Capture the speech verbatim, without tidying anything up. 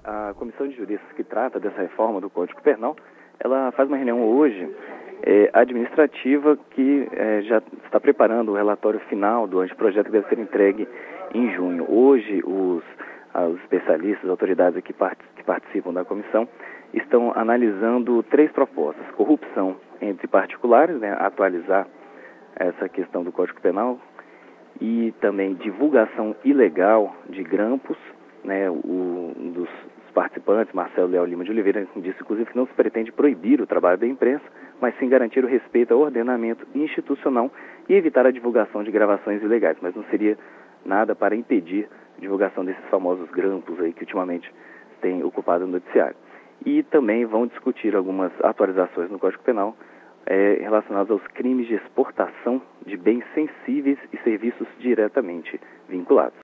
A Comissão de Juristas que trata dessa reforma do Código Penal, ela faz uma reunião hoje é, administrativa que é, já está preparando o relatório final do anteprojeto que deve ser entregue em junho. Hoje, os, os especialistas, as autoridades que, part, que participam da comissão, estão analisando três propostas. Corrupção entre particulares, né, atualizar essa questão do Código Penal, e também divulgação ilegal de grampos, né, o, um dos participantes, Marcelo Leal Lima de Oliveira, disse inclusive que não se pretende proibir o trabalho da imprensa, mas sim garantir o respeito ao ordenamento institucional e evitar a divulgação de gravações ilegais, mas não seria nada para impedir a divulgação desses famosos grampos aí que ultimamente tem ocupado o noticiário. E também vão discutir algumas atualizações no Código Penal É, relacionados aos crimes de exportação de bens sensíveis e serviços diretamente vinculados.